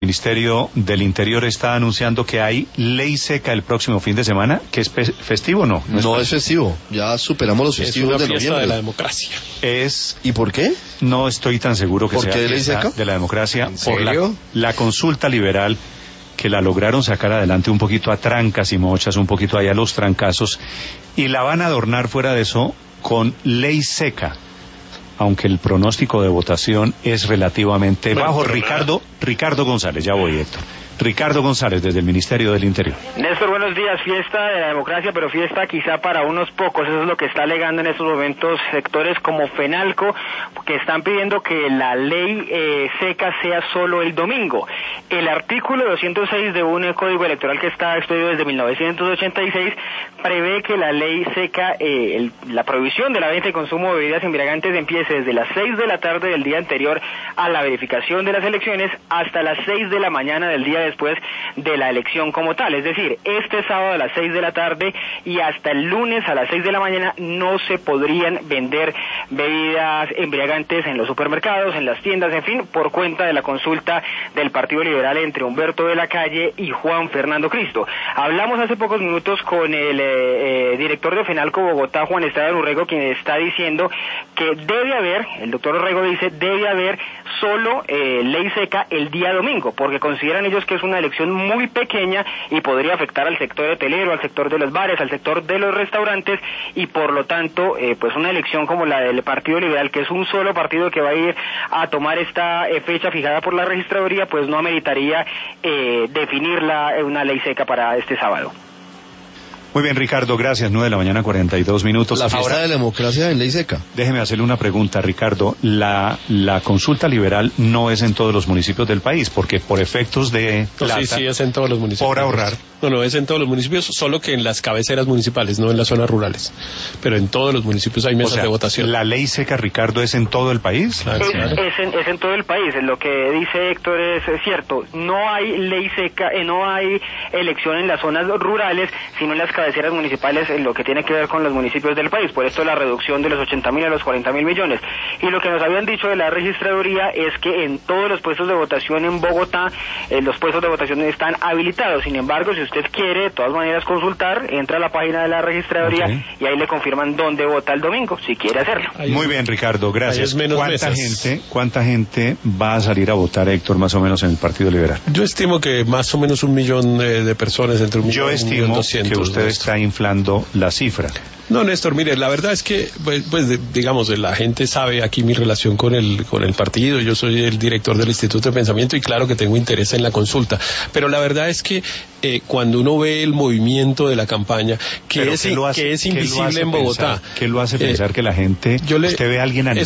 Ministerio del Interior está anunciando que hay ley seca el próximo fin de semana, que es festivo, ¿no? No es festivo, ya superamos los festivos de noviembre. Es una fiesta de la democracia. ¿Y por qué? No estoy tan seguro que sea ley seca de la democracia. Por la consulta liberal, que la lograron sacar adelante un poquito a trancas y mochas, un poquito allá a los trancazos, y la van a adornar fuera de eso con ley seca, aunque el pronóstico de votación es relativamente bajo. Ricardo González, ya voy, Héctor. Ricardo González, desde el Ministerio del Interior. Néstor, buenos días. Fiesta de la democracia, pero fiesta quizá para unos pocos. Eso es lo que está alegando en estos momentos sectores como FENALCO, que están pidiendo que la ley seca sea solo el domingo. El artículo 206 de un código electoral que está expedido desde 1986 prevé que la ley seca, la prohibición de la venta y consumo de bebidas embriagantes empiece desde las 6 de la tarde del día anterior a la verificación de las elecciones hasta las 6 de la mañana del día después de la elección como tal. Es decir, este sábado a las 6 de la tarde y hasta el lunes a las 6 de la mañana no se podrían vender bebidas embriagantes en los supermercados, en las tiendas, en fin, por cuenta de la consulta del Partido Liberal entre Humberto de la Calle y Juan Fernando Cristo. Hablamos hace pocos minutos con el director de FENALCO Bogotá, Juan Esteban Urrego, quien está diciendo que debe haber, el doctor Urrego dice, debe haber solo ley seca el día domingo, porque consideran ellos que es una elección muy pequeña y podría afectar al sector hotelero, al sector de los bares, al sector de los restaurantes, y por lo tanto, pues una elección como la del Partido Liberal, que es un solo partido que va a ir a tomar esta fecha fijada por la registraduría, pues no ameritaría definir una ley seca para este sábado. Muy bien, Ricardo, gracias. 9:42 a.m. La fiesta de la democracia en ley seca. Déjeme hacerle una pregunta, Ricardo. La consulta liberal no es en todos los municipios del país, porque por efectos de plata, sí, es en todos los municipios. Por ahorrar. No, es en todos los municipios, solo que en las cabeceras municipales, no en las zonas rurales. Pero en todos los municipios hay mesas de votación. ¿La ley seca, Ricardo, es en todo el país? Claro. Es en todo el país. Lo que dice Héctor es cierto. No hay ley seca, no hay elección en las zonas rurales, sino en las cabeceras municipales, en lo que tiene que ver con los municipios del país. Por esto la reducción de los 80.000 a los 40.000 millones. Y lo que nos habían dicho de la registraduría es que en todos los puestos de votación en Bogotá, los puestos de votación están habilitados. Sin embargo, si usted quiere de todas maneras consultar, entra a la página de la registraduría y ahí le confirman dónde vota el domingo, si quiere hacerlo. Muy bien, Ricardo, gracias. ¿Cuánta gente va a salir a votar, Héctor, más o menos en el Partido Liberal? Yo estimo que más o menos 1 millón de personas, entre 1 millón y 1.200.000. Yo estimo que usted Néstor está inflando la cifra. No, Néstor, mire, la verdad es que, digamos, la gente sabe aquí mi relación con el partido. Yo soy el director del Instituto de Pensamiento y claro que tengo interés en la consulta. Pero la verdad es que cuando uno ve el movimiento de la campaña, que es invisible en Bogotá. ¿Qué lo hace pensar que la gente, usted ve a alguien animado?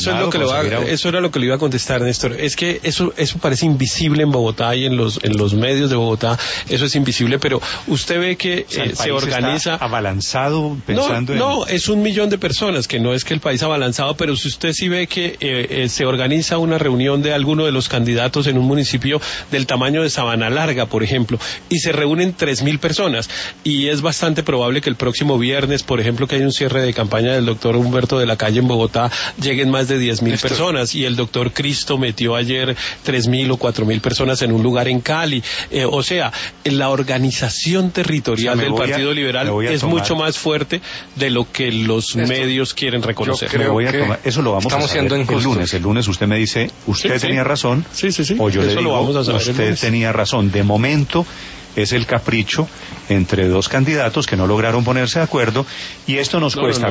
Eso era lo que le iba a contestar, Néstor. Es que eso parece invisible en Bogotá y en los medios de Bogotá. Eso es invisible, pero usted ve que se organiza. ¿Está abalanzado pensando No, es 1 millón de personas, que no es que el país ha abalanzado, pero si usted sí ve que se organiza una reunión de alguno de los candidatos en un municipio del tamaño de Sabana Larga, por ejemplo, y se reúnen 3.000 personas, y es bastante probable que el próximo viernes, por ejemplo, que hay un cierre de campaña del doctor Humberto de la Calle en Bogotá, lleguen más de 10.000 personas, y el doctor Cristo metió ayer 3.000 o 4.000 personas en un lugar en Cali. O sea, la organización territorial del Partido Liberal es mucho más fuerte de lo que los medios quieren reconocer. Eso lo vamos a saber el lunes. El lunes usted me dice, usted tenía razón, o yo le digo, usted tenía razón. De momento es el capricho entre dos candidatos que no lograron ponerse de acuerdo, y esto nos cuesta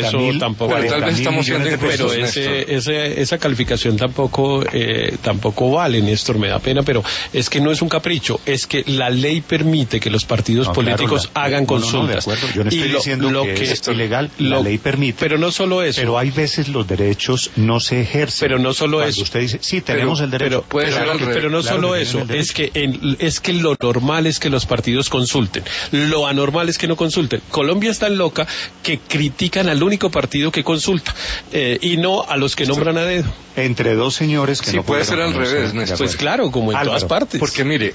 40.000 millones de pesos. Pero esa calificación tampoco vale, Néstor, me da pena, pero es que no es un capricho, es que la ley permite que los partidos políticos hagan consultas. Yo no estoy diciendo que es ilegal, la ley permite. Pero no solo eso. Pero hay veces los derechos no se ejercen. Pero no solo eso. Usted dice, sí, tenemos el derecho. Pero no solo eso, es que lo normal es que los partidos consulten. Lo anormal es que no consulten. Colombia es tan loca que critican al único partido que consulta y no a los que nombran a dedo. Entre dos señores que no puede ser al revés, Néstor. Pues claro, como en todas partes. Porque mire,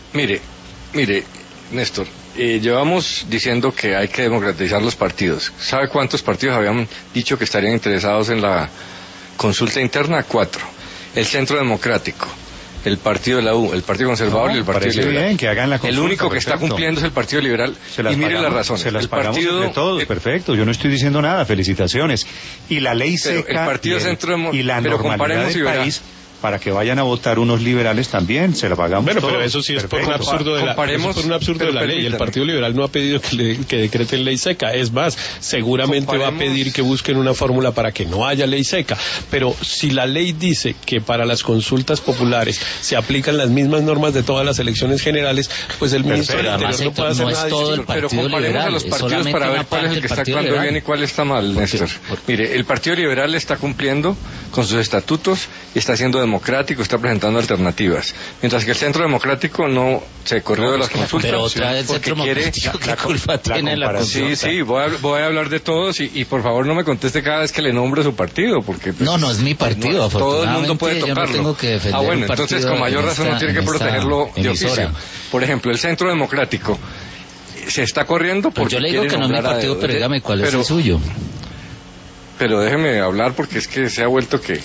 Néstor, llevamos diciendo que hay que democratizar los partidos. ¿Sabe cuántos partidos habían dicho que estarían interesados en la consulta interna? 4. El Centro Democrático, el partido de la U, el Partido Conservador y el Partido Liberal. Bien, que hagan la consulta, el único que perfecto. está cumpliendo es el Partido Liberal. Y mire la razón. Se las el pagamos partido entre todos, perfecto. Yo no estoy diciendo nada, felicitaciones. Y la ley seca el partido y la normalidad del país, para que vayan a votar unos liberales también, se la pagamos Bueno, todos. pero eso sí es por un absurdo de la ley. El Partido Liberal no ha pedido que decreten ley seca. Es más, seguramente va a pedir que busquen una fórmula para que no haya ley seca. Pero si la ley dice que para las consultas populares se aplican las mismas normas de todas las elecciones generales, pues el ministro del Interior no puede hacer nada distinto. Pero comparemos a los partidos para ver cuál es el que está actuando bien y cuál está mal, Néstor. Mire, el Partido Liberal está cumpliendo con sus estatutos y está siendo democrático, está presentando alternativas, mientras que el Centro Democrático no se corrió de las consultas. Pero otra vez el Centro Democrático, ¿qué culpa tiene la consulta? Sí, voy a hablar de todos y por favor no me conteste cada vez que le nombre su partido, porque pues, no es mi partido, no, todo el mundo puede tocarlo. Yo no tengo que defender bueno, entonces con mayor razón no tiene que protegerlo de oficio. Por ejemplo, el Centro Democrático se está corriendo porque pues yo le digo que no es mi partido, pero dígame cuál es el suyo. Pero déjeme hablar porque es que se ha vuelto que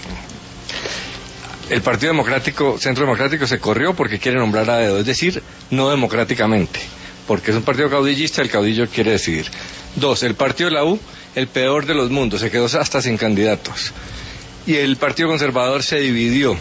el Partido Democrático, Centro Democrático, se corrió porque quiere nombrar a dedo, es decir, no democráticamente, porque es un partido caudillista, el caudillo quiere decidir. 2, el Partido de la U, el peor de los mundos, se quedó hasta sin candidatos. Y el Partido Conservador se dividió,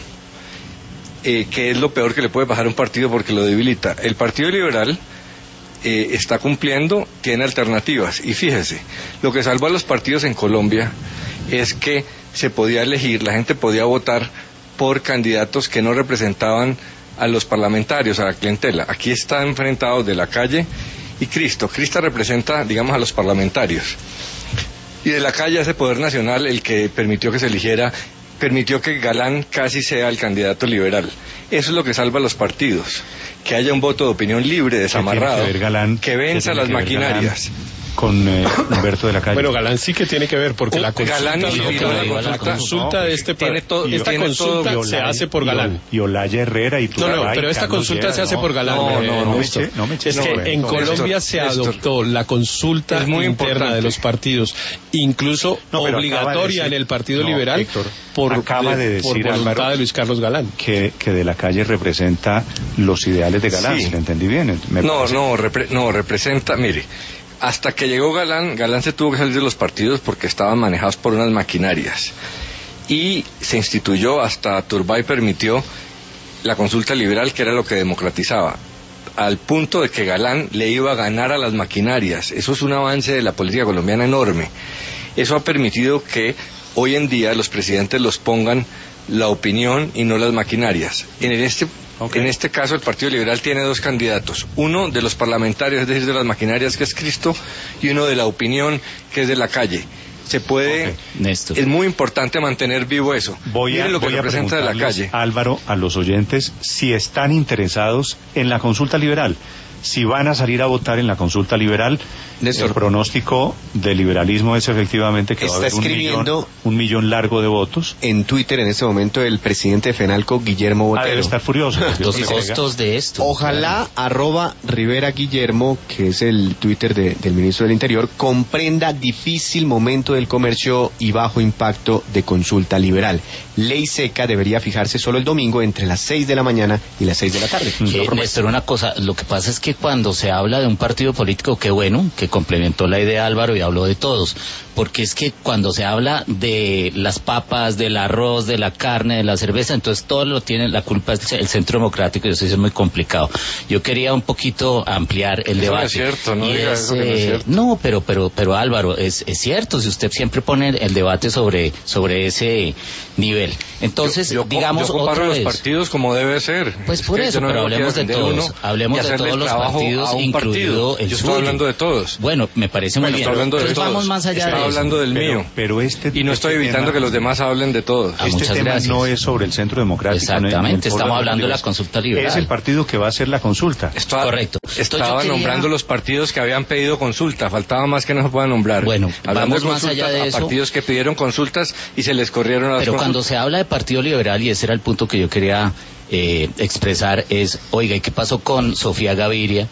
que es lo peor que le puede pasar a un partido porque lo debilita. El Partido Liberal está cumpliendo, tiene alternativas. Y fíjese, lo que salvó a los partidos en Colombia es que se podía elegir, la gente podía votar por candidatos que no representaban a los parlamentarios, a la clientela. Aquí está enfrentados de la calle y Cristo representa, digamos, a los parlamentarios. Y de la calle ese poder nacional, el que permitió que se eligiera, permitió que Galán casi sea el candidato liberal. Eso es lo que salva a los partidos, que haya un voto de opinión libre, desamarrado, que venza las maquinarias. Con Humberto de la Calle. Bueno, Galán sí que tiene que ver, porque la consulta de esta consulta se hace por Galán. Y Olaya Herrera y No, pero esta consulta se hace por Galán. No me es que en Colombia se adoptó la consulta interna de los partidos, incluso obligatoria en el Partido Liberal, por voluntad de Luis Carlos Galán. Que de la Calle representa los ideales de Galán, si lo entendí bien. No, representa, mire, hasta que llegó Galán se tuvo que salir de los partidos porque estaban manejados por unas maquinarias. Y se instituyó, hasta Turbay permitió la consulta liberal, que era lo que democratizaba, al punto de que Galán le iba a ganar a las maquinarias. Eso es un avance de la política colombiana enorme. Eso ha permitido que hoy en día los presidentes los pongan la opinión y no las maquinarias. En este caso el Partido Liberal tiene 2 candidatos, uno de los parlamentarios, es decir, de las maquinarias, que es Cristo, y uno de la opinión, que es de la calle. Se puede, es muy importante mantener vivo eso. Miren lo que representa de la calle. Álvaro, a los oyentes, si están interesados en la consulta liberal, si van a salir a votar en la consulta liberal, Néstor, el pronóstico del liberalismo es efectivamente que va a haber un millón largo de votos. En Twitter en este momento el presidente de FENALCO, Guillermo Botero. Debe estar furioso. Los costos de esto. Ojalá @Rivera Guillermo, que es el Twitter del ministro del Interior, comprenda difícil momento del comercio y bajo impacto de consulta liberal. Ley seca debería fijarse solo el domingo entre las 6 de la mañana y las 6 de la tarde. Néstor, una cosa, lo que pasa es que cuando se habla de un partido político, qué bueno, que complementó la idea Álvaro y habló de todos, porque es que cuando se habla de las papas, del arroz, de la carne, de la cerveza, entonces todo lo tiene, la culpa es el Centro Democrático, y eso es muy complicado. Yo quería un poquito ampliar el debate. No es cierto, no diga eso que no es cierto. No, pero Álvaro, es cierto, si usted siempre pone el debate sobre ese nivel. Entonces, digamos, yo comparo los partidos como debe ser. Pues por eso, pero hablemos de todos. Hablemos de todos los partidos, incluido el suyo. Yo estoy hablando de todos. Bueno, me parece muy bien. Entonces vamos más allá de eso. Estoy hablando del mío. Y no estoy evitando que los demás hablen de todos. Este tema no es sobre el Centro Democrático. Exactamente, estamos hablando de la consulta liberal. Es el partido que va a hacer la consulta. Correcto. Estaba nombrando los partidos que habían pedido consulta. Faltaba más que no se puedan nombrar. Bueno, vamos más allá de eso. Partidos que pidieron consultas y se les corrieron las Pero consultas. Cuando se habla de Partido Liberal, y ese era el punto que yo quería expresar, es, oiga, ¿y qué pasó con Sofía Gaviria,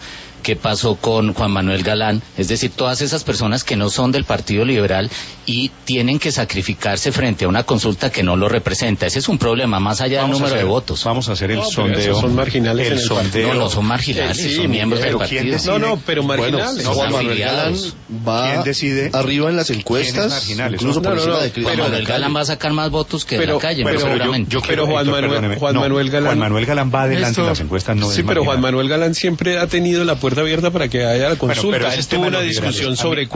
qué pasó con Juan Manuel Galán, es decir, todas esas personas que no son del Partido Liberal y tienen que sacrificarse frente a una consulta que no lo representa. Ese es un problema, más allá del número de votos. Vamos a hacer el sondeo. Esos son marginales en el sondeo. No son marginales, son miembros del partido. Pero marginales. Bueno, Juan Manuel Galán va ¿Quién decide arriba en las encuestas, marginales? incluso por encima de Juan Manuel Galán va a sacar más votos que de la calle, seguramente. Pero Juan Manuel Galán va adelante en las encuestas, no es pero Juan marginal. Manuel Galán siempre ha tenido la puerta abierta para que haya la consulta. pero ese Estuvo tema una de los discusión liberales. sobre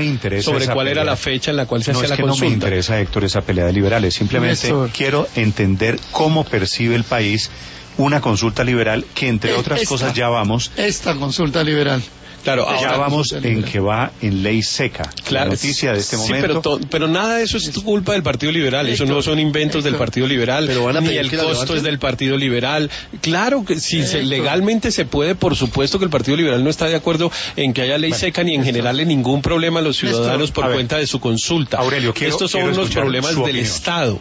cuál era la fecha en la cual se hacía la consulta. No me interesa, Héctor, esa pelea de liberales. Simplemente Néstor, quiero entender cómo percibe el país una consulta liberal que, entre otras cosas, ya vamos. Esta consulta liberal. Claro, Ya ahora, vamos en que va en ley seca. claro, La noticia de este sí, momento. pero nada de eso es culpa del Partido Liberal. Eso no son inventos del Partido Liberal. Pero van a ni pedir el que la costo levanten. es del Partido Liberal. Claro que si legalmente se puede, por supuesto que el Partido Liberal no está de acuerdo en que haya ley seca ni en generarle ningún problema a los ciudadanos por cuenta de su consulta. Aurelio, estos son unos escuchar problemas su del opinión. Estado.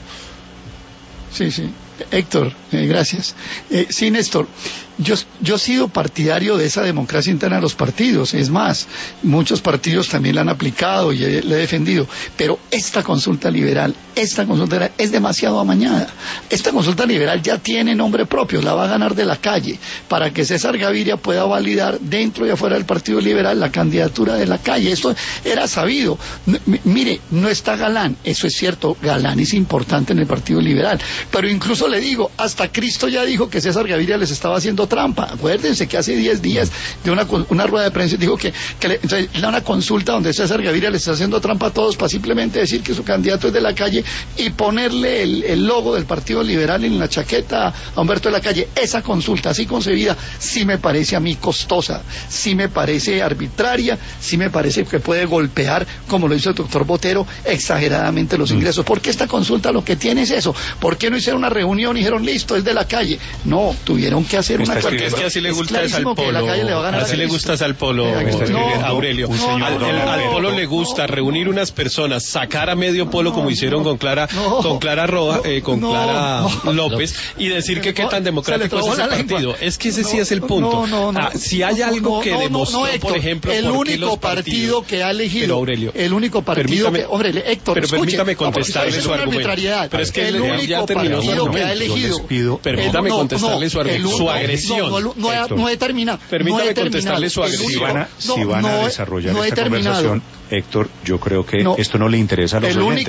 Sí. Héctor, gracias. Sí, Néstor, yo he sido partidario de esa democracia interna de los partidos. Es más, muchos partidos también la han aplicado y le he defendido. Pero esta consulta liberal es demasiado amañada. Esta consulta liberal ya tiene nombre propio, la va a ganar de la calle, para que César Gaviria pueda validar dentro y afuera del Partido Liberal la candidatura de la calle. Esto era sabido. Mire, no está Galán, eso es cierto, Galán es importante en el Partido Liberal, pero incluso le digo, hasta Cristo ya dijo que César Gaviria les estaba haciendo trampa. Acuérdense que hace 10 días de una rueda de prensa dijo que era una consulta donde César Gaviria les está haciendo trampa a todos para simplemente decir que su candidato es de la calle y ponerle el logo del Partido Liberal en la chaqueta a Humberto de la Calle. Esa consulta así concebida sí me parece a mí costosa, sí me parece arbitraria, sí me parece que puede golpear, como lo hizo el doctor Botero, exageradamente los ingresos. Porque esta consulta lo que tiene es eso. ¿Por qué no hicieron una reunión y dijeron listo, es de la calle? No, tuvieron que hacer una Es que así le gusta al Polo, así le gusta al Polo, Aurelio. Al Polo le gusta reunir unas personas, sacar a medio Polo como hicieron con Clara López y decir que qué tan democrático es ese partido. Es que ese sí es el punto. Si hay algo que demostró, por ejemplo, el único partido que ha elegido, el único partido que, Héctor, pero permítame contestarle su argumento. Pero es que el único partido que ha elegido, permítame contestarle su argumento, su agresión. No he terminado. Permítame contestarle su agresión. Si van a desarrollar esta conversación, Héctor, yo creo que esto no le interesa a los oyentes.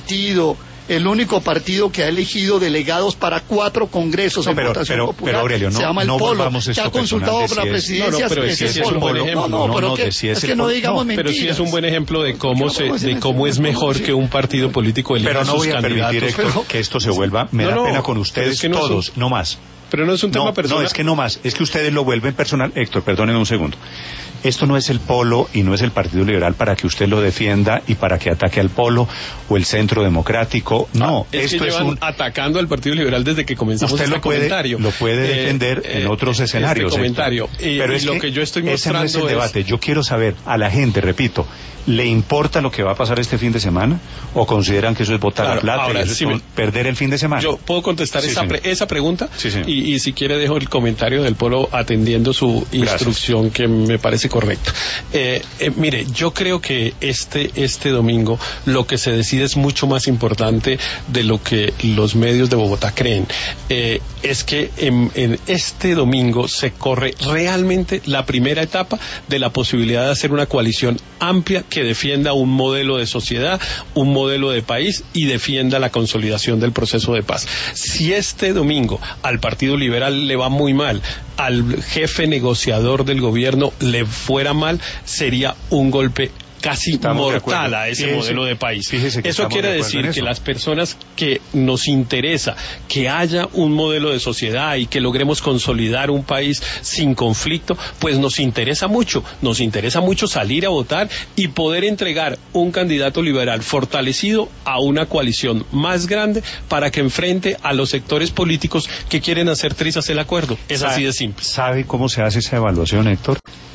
El único partido que ha elegido delegados para 4 congresos en votación popular, pero Aurelio, se llama el Polo, que ha consultado por la presidencia. Es un buen ejemplo. Es que no digamos mentiras. Pero sí es un buen ejemplo de cómo es mejor que un partido político elija a sus candidatos. Pero no voy a permitir, Héctor, que esto se vuelva, me da pena con ustedes todos, no más. Pero no es un tema personal. No, es que no más, es que ustedes lo vuelven personal. Héctor, perdónenme un segundo. Esto no es el Polo y no es el Partido Liberal para que usted lo defienda y para que ataque al Polo o el Centro Democrático. No, esto es atacando al Partido Liberal desde que comenzamos usted comentario. Lo puede defender en otros escenarios. Comentario. Pero es lo que yo estoy mostrando ese no es el debate. Yo quiero saber a la gente, repito, ¿le importa lo que va a pasar este fin de semana? ¿O consideran que eso es botar la plata y eso es perder el fin de semana? Yo puedo contestar esa pregunta y si quiere dejo el comentario del Polo atendiendo su instrucción que me parece correcta. Mire, yo creo que este domingo lo que se decide es mucho más importante de lo que los medios de Bogotá creen. Es que en este domingo se corre realmente la primera etapa de la posibilidad de hacer una coalición amplia que defienda un modelo de sociedad, un modelo de país y defienda la consolidación del proceso de paz. Si este domingo al Partido Liberal le va muy mal, al jefe negociador del gobierno le fuera mal, sería un golpe casi mortal a ese modelo de país. Eso quiere decir que las personas que nos interesa que haya un modelo de sociedad y que logremos consolidar un país sin conflicto, pues nos interesa mucho salir a votar y poder entregar un candidato liberal fortalecido a una coalición más grande para que enfrente a los sectores políticos que quieren hacer trizas el acuerdo. Es así de simple. ¿Sabe cómo se hace esa evaluación, Héctor?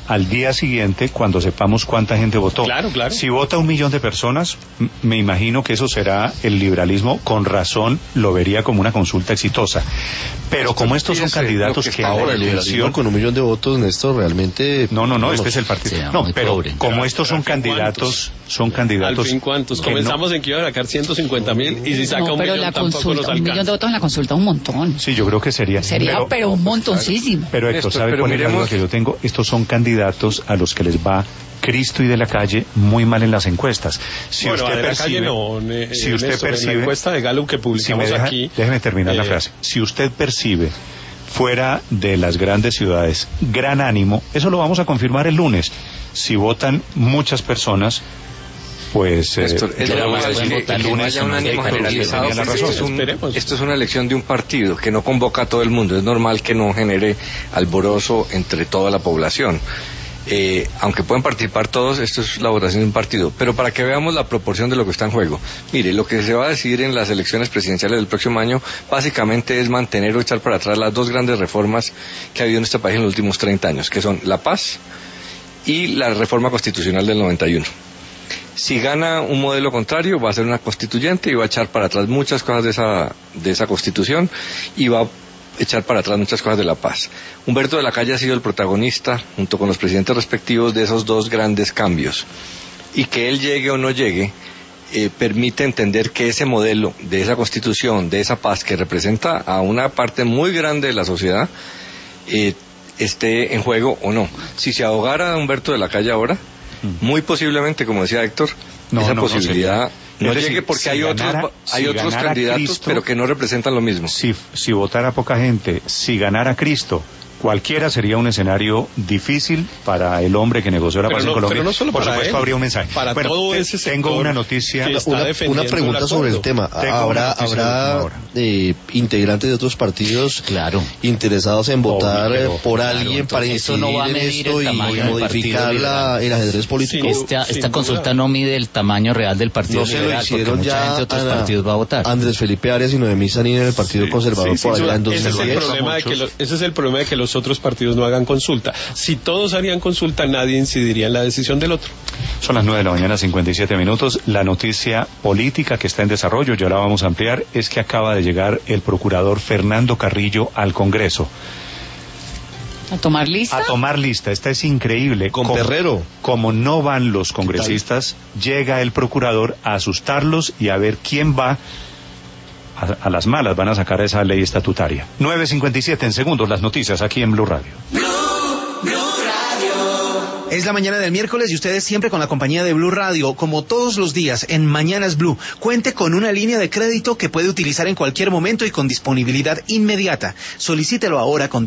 al día siguiente cuando sepamos cuánta gente votó. Claro. Si vota 1 millón de personas, me imagino que eso será el liberalismo, con razón lo vería como una consulta exitosa. Pero como estos son candidatos que ahora el liberalismo con 1 millón de votos, Néstor, realmente... No, este es el partido. Sí, no, pero pobre. como estos son candidatos... Al fin, ¿cuántos? Comenzamos en que iba a sacar 150.000 y si saca 1 millón tampoco nos alcanza. 1 millón de votos en la consulta, un montón. Sí, yo creo que sería... Pero un montoncísimo. Pero Héctor, ¿sabe cuál es la duda que yo tengo? Estos son candidatos a los que les va Cristo y de la calle muy mal en las encuestas. Si bueno, usted de percibe, la calle no, si usted percibe, en la encuesta de Gallup que publicamos aquí... Déjeme terminar la frase. Si usted percibe fuera de las grandes ciudades gran ánimo, eso lo vamos a confirmar el lunes. Si votan muchas personas, pues esto es un ánimo generalizado. Esto es una elección de un partido que no convoca a todo el mundo. Es normal que no genere alborozo entre toda la población. Aunque pueden participar todos, esto es la votación de un partido. Pero para que veamos la proporción de lo que está en juego. Mire, lo que se va a decidir en las elecciones presidenciales del próximo año básicamente es mantener o echar para atrás las dos grandes reformas que ha habido en este país en los últimos 30 años, que son la paz y la reforma constitucional del 91. Si gana un modelo contrario, va a ser una constituyente y va a echar para atrás muchas cosas de esa constitución y va a echar para atrás muchas cosas de la paz. Humberto de la Calle ha sido el protagonista, junto con los presidentes respectivos, de esos dos grandes cambios. Y que él llegue o no llegue, permite entender que ese modelo de esa constitución, de esa paz que representa a una parte muy grande de la sociedad, esté en juego o no. Si se ahogara Humberto de la Calle ahora, muy posiblemente, como decía Héctor, esa posibilidad no llegue porque hay otros candidatos, Cristo, pero que no representan lo mismo. Si votara poca gente, si ganara Cristo, cualquiera sería un escenario difícil para el hombre que negoció la paz en Colombia. Pero no solo por para supuesto él, habría un mensaje. Para todo ese sector. Tengo una noticia, una pregunta sobre el tema. ¿Habrá integrantes de otros partidos interesados en votar por alguien para incidir en esto y modificar el ajedrez político? Esta consulta no mide el tamaño real del Partido Liberal, no se lo hicieron porque mucha gente de otros partidos va a votar. Andrés Felipe Arias y Noemí Sanín en el Partido Conservador por allá en 2010. Ese es el problema de que los otros partidos no hagan consulta. Si todos harían consulta, nadie incidiría en la decisión del otro. Son las 9 de la mañana, 57 minutos. La noticia política que está en desarrollo, ya la vamos a ampliar, es que acaba de llegar el procurador Fernando Carrillo al Congreso. ¿A tomar lista? A tomar lista. Esta es increíble. Con Perrero. Como no van los congresistas, llega el procurador a asustarlos y a ver quién va. A las malas van a sacar esa ley estatutaria. 9:57 en segundos, las noticias aquí en Blue Radio. Blue Radio. Es la mañana del miércoles y ustedes siempre con la compañía de Blue Radio, como todos los días en Mañanas Blue. Cuente con una línea de crédito que puede utilizar en cualquier momento y con disponibilidad inmediata. Solicítelo ahora con